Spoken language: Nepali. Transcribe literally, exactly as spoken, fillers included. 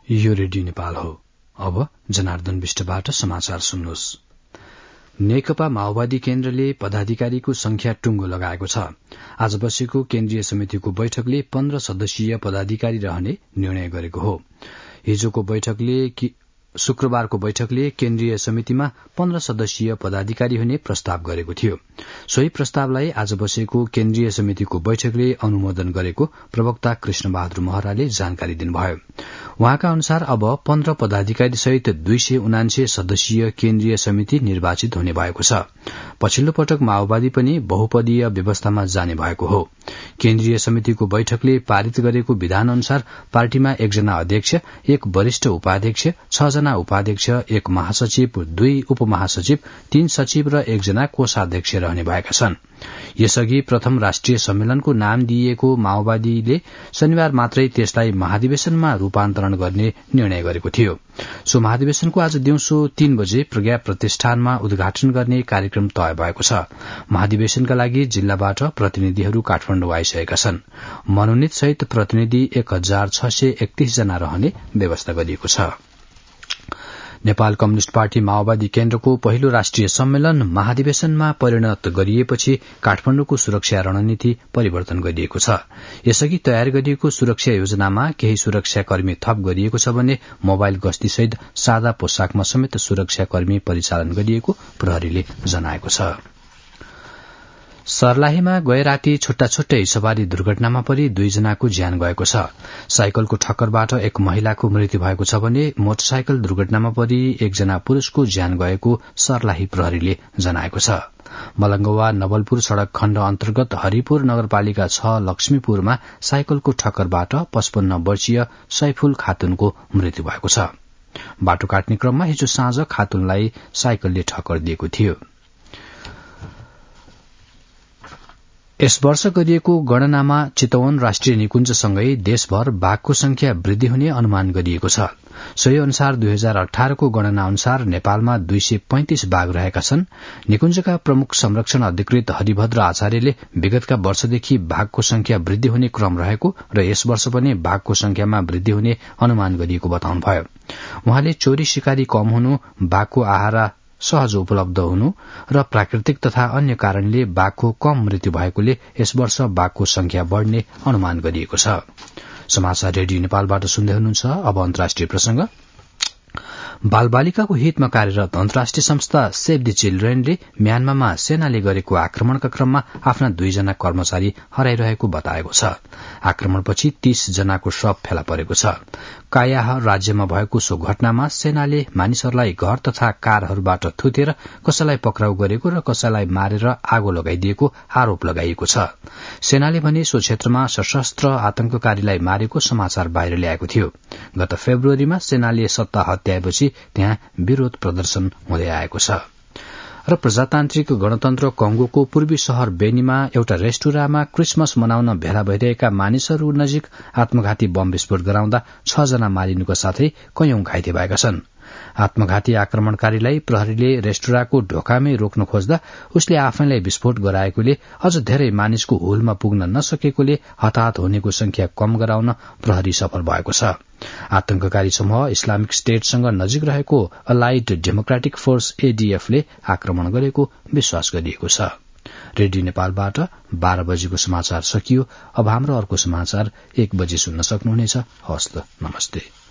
यो रेडियो नेपाल हो। अब जनार्दन विष्टबाट समाचार सुन्नुहोस्। नेकपा माओवादी केन्द्रले पदाधिकारीको संख्या टुंगो लगाएको छ। आज बसेको केन्द्रीय समितिको बैठकले पन्ध्र सदस्यीय पदाधिकारी रहने निर्णय गरेको हो। हिजोको बैठकले शुक्रबारको बैठकले केन्द्रीय समितिमा पन्ध्र सदस्यीय पदाधिकारी हुने प्रस्ताव गरेको थियो। सोही प्रस्तावलाई आज बसेको केन्द्रीय समितिको बैठकले अनुमोदन गरेको प्रवक्ता कृष्ण बहादुर महराले जानकारी दिनुभयो। उहाँका अनुसार अब पन्ध्र पदाधिकारी सहित दुई सय उनान्से सदस्यीय केन्द्रीय समिति निर्वाचित हुने भएको छ। पछिल्लो पटक माओवादी पनि बहुपदीय व्यवस्थामा जाने भएको हो। केन्द्रीय समितिको बैठकले पारित गरेको विधान अनुसार पार्टीमा एकजना अध्यक्ष, एक वरिष्ठ उपाध्यक्ष, छ जना उपाध्यक्ष, एक महासचिव, दुई उपमहासचिव, तीन सचिव र एकजना कोषाध्यक्ष रहने भएका छन्। यसअघि प्रथम राष्ट्रिय सम्मेलनको नाम दिइएको माओवादीले शनिबार मात्रै त्यसलाई महाधिवेशनमा रूपान्तरण गर्ने निर्णय गरेको थियो। सो महाधिवेशनको आज दिउँसो तीन बजे प्रज्ञा प्रतिष्ठानमा उद्घाटन गर्ने कार्यक्रम तय भएको छ। महाधिवेशनका लागि जिल्लाबाट प्रतिनिधिहरू काठमाडौँ आइसकेका छन्। मनोनित सहित प्रतिनिधि एक हजार छ सय एकतीस जना रहने व्यवस्था गरिएको छ। नेपाल कम्युनिष्ट पार्टी माओवादी केन्द्रको पहिलो राष्ट्रिय सम्मेलन महाधिवेशनमा परिणत गरिएपछि काठमाडौँको सुरक्षा रणनीति परिवर्तन गरिएको छ। यसअघि तयार गरिएको सुरक्षा योजनामा केही सुरक्षाकर्मी थप गरिएको छ भने मोबाइल गस्तीसहित सादा पोसाकमा समेत सुरक्षाकर्मी परिचालन गरिएको प्रहरीले जनाएको छ। सर्लाहीमा गए राति छुट्टा छुट्टै सवारी दुर्घटनामा परि दुईजनाको ज्यान गएको छ। साइकलको ठक्करबाट एक महिलाको मृत्यु भएको छ भने मोटरसाइकल दुर्घटनामा परि एकजना पुरूषको ज्यान गएको सर्लाही प्रहरीले जनाएको छ। मलंगवा नवलपुर सड़क खण्ड अन्तर्गत हरिपुर नगरपालिका छ लक्ष्मीपुरमा साइकलको ठक्करबाट पचपन्न वर्षीय सैफुल खातुनको मृत्यु भएको छ। बाटो काट्ने क्रममा हिजो साँझ खातुनलाई साइकलले ठक्कर दिएको थियो। यस वर्ष गरिएको गणनामा चितवन राष्ट्रिय निकुञ्जसँगै देशभर बाघको संख्या वृद्धि हुने अनुमान गरिएको छ। सोही अनुसार दुई हजार अठारको गणना अनुसार नेपालमा दुई सय पैंतिस बाघ रहेका छन्। निकुञ्जका प्रमुख संरक्षण अधिकृत हरिभद्र आचार्यले विगतका वर्षदेखि बाघको संख्या वृद्धि हुने क्रम रहेको र यस वर्ष पनि बाघको संख्यामा वृद्धि हुने अनुमान गरिएको बताउनुभयो। उहाँले चोरी शिकारी कम हुनु, बाघको आहारा सहज उपलब्ध हुनु र प्राकृतिक तथा अन्य कारणले बाघको कम मृत्यु भएकोले यस वर्ष बाघको संख्या बढ़ने अनुमान गरिएको छ। समाचार रेडियो नेपालबाट सुन्दै हुनुहुन्छ। अब अन्तर्राष्ट्रिय प्रसंग। बालबालिकाको हितमा कार्यरत अन्तर्राष्ट्रिय संस्था सेभ द चिल्ड्रेनले म्यानमारमा सेनाले गरेको आक्रमणका क्रममा आफ्ना दुईजना कर्मचारी हराइरहेको बताएको छ। आक्रमणपछि तीस जनाको शव फेला परेको छ। कायाह राज्यमा भएको सो घटनामा सेनाले मानिसहरूलाई घर तथा कारहरूबाट थुतेर कसैलाई पक्राउ गरेको र कसैलाई मारेर आगो लगाइदिएको आरोप लगाइएको छ। सेनाले भने सो क्षेत्रमा सशस्त्र आतंककारीलाई मारेको समाचार बाहिर ल्याएको थियो। गत फेब्रुअरीमा सेनाले सत्ता हत्याएपछि त्यहाँ विरोध प्रदर्शन हुँदै आएको छ। र प्रजातान्त्रिक गणतन्त्र कंगोको पूर्वी शहर बेनीमा एउटा रेस्टुराँमा क्रिसमस मनाउन भेला भइरहेका मानिसहरू नजिक आत्मघाती बम विस्फोट गराउँदा छ जना मारिनुका साथै कैयौं घाइते भएका छन्। आत्मघाती आक्रमणकारीलाई प्रहरीले रेस्टुराँको ढोकामै रोक्न खोज्दा उसले आफैलाई विस्फोट गराएकोले अझ धेरै मानिसको हुलमा पुग्न नसकेकोले हताहत हुनेको संख्या कम गराउन प्रहरी सफल भएको छ। आतंककारी समूह इस्लामिक स्टेटसँग नजिक रहेको अलाइड डेमोक्रेटिक फोर्स एडीएफले आक्रमण गरेको विश्वास गरिएको छ। रेडियो नेपालबाट बाह्र बजेको समाचार सकियो। अब हाम्रो अर्को समाचार एक बजे सुन्न सक्नुहुनेछ। हवस् त, नमस्ते।